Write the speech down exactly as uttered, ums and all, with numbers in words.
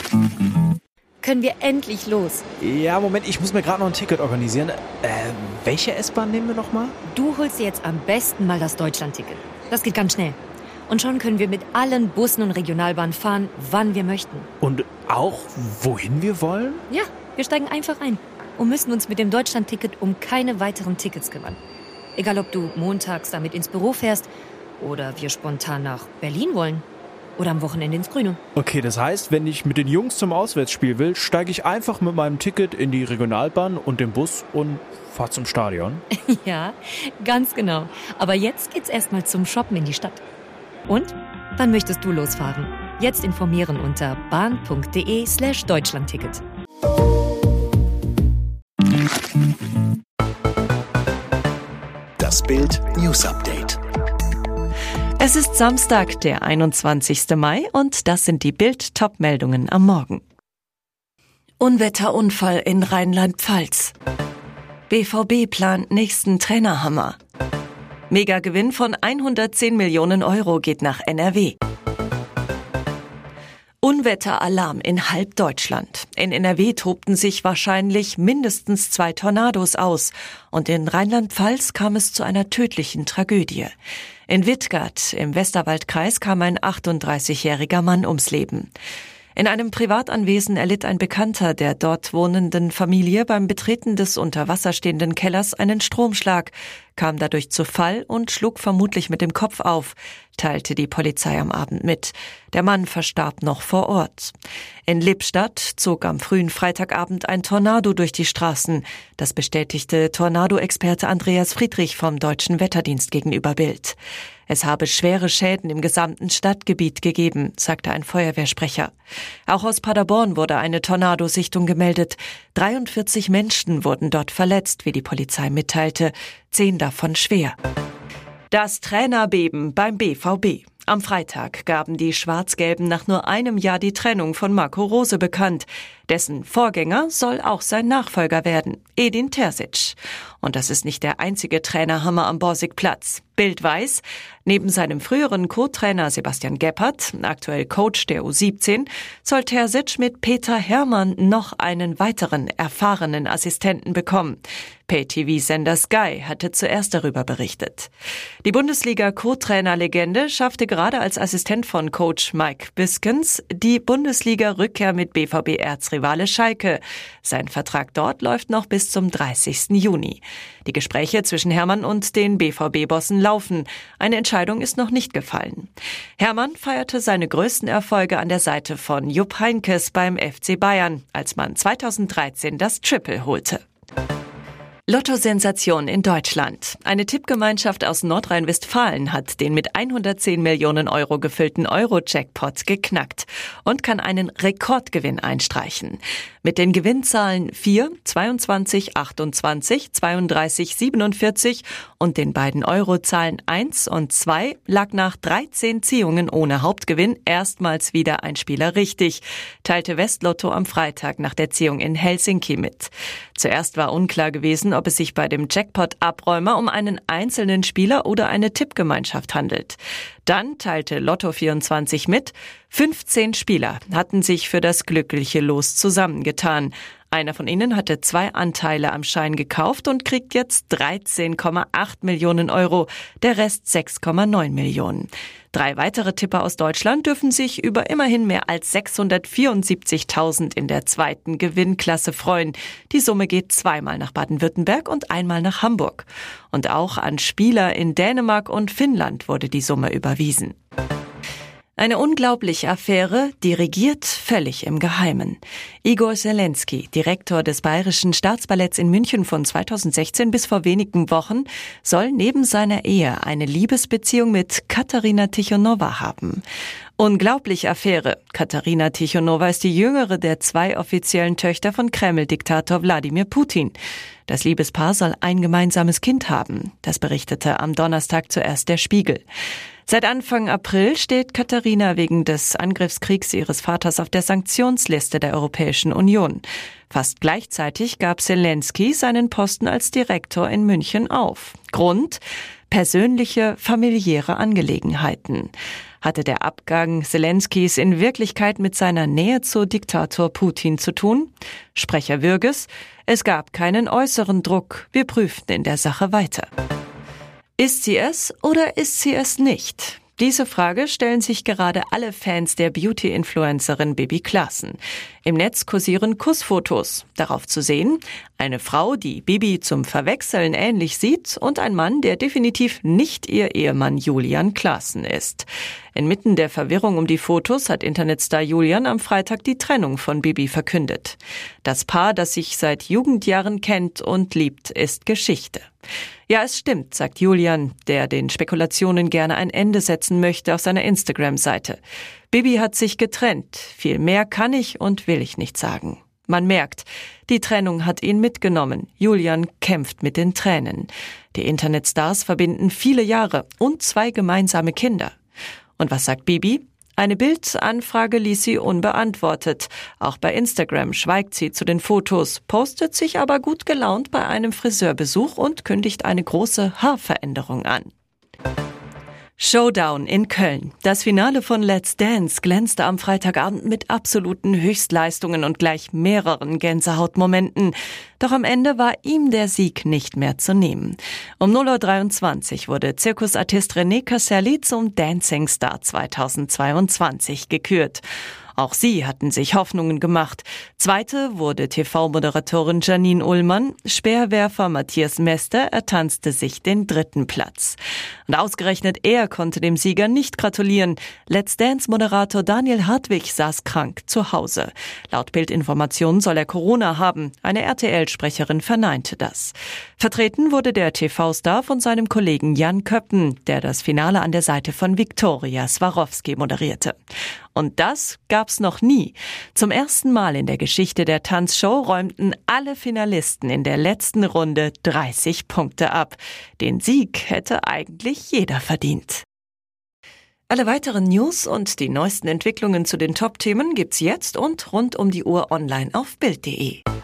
Können wir endlich los? Ja, Moment, ich muss mir gerade noch ein Ticket organisieren. Äh, welche S-Bahn nehmen wir nochmal? Du holst dir jetzt am besten mal das Deutschland-Ticket. Das geht ganz schnell. Und schon können wir mit allen Bussen und Regionalbahnen fahren, wann wir möchten. Und auch, wohin wir wollen? Ja, wir steigen einfach ein und müssen uns mit dem Deutschland-Ticket um keine weiteren Tickets kümmern. Egal, ob du montags damit ins Büro fährst oder wir spontan nach Berlin wollen. Oder am Wochenende ins Grüne. Okay, das heißt, wenn ich mit den Jungs zum Auswärtsspiel will, steige ich einfach mit meinem Ticket in die Regionalbahn und den Bus und fahre zum Stadion. Ja, ganz genau. Aber jetzt geht's erstmal zum Shoppen in die Stadt. Und? Wann möchtest du losfahren? Jetzt informieren unter bahn.de slash Deutschlandticket. Das Bild News Update. Es ist Samstag, der einundzwanzigsten Mai, und das sind die Bild-Top-Meldungen am Morgen. Unwetterunfall in Rheinland-Pfalz. B V B plant nächsten Trainerhammer. Megagewinn von hundertzehn Millionen Euro geht nach N R W. Unwetteralarm in halb Deutschland. In N R W tobten sich wahrscheinlich mindestens zwei Tornados aus und in Rheinland-Pfalz kam es zu einer tödlichen Tragödie. In Wittgart im Westerwaldkreis kam ein achtunddreißigjähriger Mann ums Leben. In einem Privatanwesen erlitt ein Bekannter der dort wohnenden Familie beim Betreten des unter Wasser stehenden Kellers einen Stromschlag, kam dadurch zu Fall und schlug vermutlich mit dem Kopf auf, teilte die Polizei am Abend mit. Der Mann verstarb noch vor Ort. In Lippstadt zog am frühen Freitagabend ein Tornado durch die Straßen. Das bestätigte Tornado-Experte Andreas Friedrich vom Deutschen Wetterdienst gegenüber Bild. Es habe schwere Schäden im gesamten Stadtgebiet gegeben, sagte ein Feuerwehrsprecher. Auch aus Paderborn wurde eine Tornadosichtung gemeldet. dreiundvierzig Menschen wurden dort verletzt, wie die Polizei mitteilte, zehn davon schwer. Das Trainerbeben beim B V B. Am Freitag gaben die Schwarz-Gelben nach nur einem Jahr die Trennung von Marco Rose bekannt. Dessen Vorgänger soll auch sein Nachfolger werden, Edin Terzic. Und das ist nicht der einzige Trainerhammer am Borsigplatz. Bild weiß, neben seinem früheren Co-Trainer Sebastian Gebhardt, aktuell Coach der U siebzehn, soll Terzic mit Peter Hermann noch einen weiteren erfahrenen Assistenten bekommen. Pay-T V-Sender Sky hatte zuerst darüber berichtet. Die Bundesliga-Co-Trainer-Legende schaffte gerade als Assistent von Coach Mike Biskens die Bundesliga-Rückkehr mit B V B-Erzrivale Schalke. Sein Vertrag dort läuft noch bis zum dreißigsten Juni. Die Gespräche zwischen Hermann und den B V B-Bossen laufen. Eine Entscheidung ist noch nicht gefallen. Hermann feierte seine größten Erfolge an der Seite von Jupp Heynckes beim F C Bayern, als man zweitausenddreizehn das Triple holte. Lotto-Sensation in Deutschland. Eine Tippgemeinschaft aus Nordrhein-Westfalen hat den mit hundertzehn Millionen Euro gefüllten Euro-Jackpot geknackt und kann einen Rekordgewinn einstreichen. Mit den Gewinnzahlen vier, zweiundzwanzig, achtundzwanzig, zweiunddreißig, siebenundvierzig und den beiden Eurozahlen eins und zwei lag nach dreizehn Ziehungen ohne Hauptgewinn erstmals wieder ein Spieler richtig, teilte Westlotto am Freitag nach der Ziehung in Helsinki mit. Zuerst war unklar gewesen, ob es sich bei dem Jackpot-Abräumer um einen einzelnen Spieler oder eine Tippgemeinschaft handelt. Dann teilte Lotto vierundzwanzig mit, fünfzehn Spieler hatten sich für das glückliche Los zusammengetan. Einer von ihnen hatte zwei Anteile am Schein gekauft und kriegt jetzt dreizehn Komma acht Millionen Euro, der Rest sechs Komma neun Millionen. Drei weitere Tipper aus Deutschland dürfen sich über immerhin mehr als sechshundertvierundsiebzigtausend in der zweiten Gewinnklasse freuen. Die Summe geht zweimal nach Baden-Württemberg und einmal nach Hamburg. Und auch an Spieler in Dänemark und Finnland wurde die Summe überwiesen. Eine unglaubliche Affäre, dirigiert völlig im Geheimen. Igor Zelensky, Direktor des Bayerischen Staatsballetts in München von zweitausendsechzehn bis vor wenigen Wochen, soll neben seiner Ehe eine Liebesbeziehung mit Katarina Tichonowa haben. Unglaubliche Affäre. Katarina Tichonowa ist die jüngere der zwei offiziellen Töchter von Kreml-Diktator Wladimir Putin. Das Liebespaar soll ein gemeinsames Kind haben. Das berichtete am Donnerstag zuerst der Spiegel. Seit Anfang April steht Katharina wegen des Angriffskriegs ihres Vaters auf der Sanktionsliste der Europäischen Union. Fast gleichzeitig gab Zelensky seinen Posten als Direktor in München auf. Grund? Persönliche, familiäre Angelegenheiten. Hatte der Abgang Zelenskys in Wirklichkeit mit seiner Nähe zu Diktator Putin zu tun? Sprecher Würges: Es gab keinen äußeren Druck. Wir prüften in der Sache weiter. Ist sie es oder ist sie es nicht? Diese Frage stellen sich gerade alle Fans der Beauty-Influencerin Bibi Klaassen. Im Netz kursieren Kussfotos. Darauf zu sehen: eine Frau, die Bibi zum Verwechseln ähnlich sieht, und ein Mann, der definitiv nicht ihr Ehemann Julian Klaassen ist. Inmitten der Verwirrung um die Fotos hat Internetstar Julian am Freitag die Trennung von Bibi verkündet. Das Paar, das sich seit Jugendjahren kennt und liebt, ist Geschichte. Ja, es stimmt, sagt Julian, der den Spekulationen gerne ein Ende setzen möchte, auf seiner Instagram-Seite. Bibi hat sich getrennt. Viel mehr kann ich und will ich nicht sagen. Man merkt, die Trennung hat ihn mitgenommen. Julian kämpft mit den Tränen. Die Internetstars verbinden viele Jahre und zwei gemeinsame Kinder. Und was sagt Bibi? Eine Bild-Anfrage ließ sie unbeantwortet. Auch bei Instagram schweigt sie zu den Fotos, postet sich aber gut gelaunt bei einem Friseurbesuch und kündigt eine große Haarveränderung an. Showdown in Köln. Das Finale von Let's Dance glänzte am Freitagabend mit absoluten Höchstleistungen und gleich mehreren Gänsehautmomenten. Doch am Ende war ihm der Sieg nicht mehr zu nehmen. Um null Uhr dreiundzwanzig wurde Zirkusartist René Casselli zum Dancing Star zweitausendzweiundzwanzig gekürt. Auch sie hatten sich Hoffnungen gemacht. Zweite wurde T V-Moderatorin Janine Ullmann. Speerwerfer Matthias Mester ertanzte sich den dritten Platz. Und ausgerechnet er konnte dem Sieger nicht gratulieren. Let's Dance-Moderator Daniel Hartwig saß krank zu Hause. Laut Bildinformationen soll er Corona haben. Eine R T L-Sprecherin verneinte das. Vertreten wurde der T V-Star von seinem Kollegen Jan Köppen, der das Finale an der Seite von Viktoria Swarovski moderierte. Und das gab's noch nie. Zum ersten Mal in der Geschichte der Tanzshow räumten alle Finalisten in der letzten Runde dreißig Punkte ab. Den Sieg hätte eigentlich jeder verdient. Alle weiteren News und die neuesten Entwicklungen zu den Top-Themen gibt's jetzt und rund um die Uhr online auf Bild punkt de.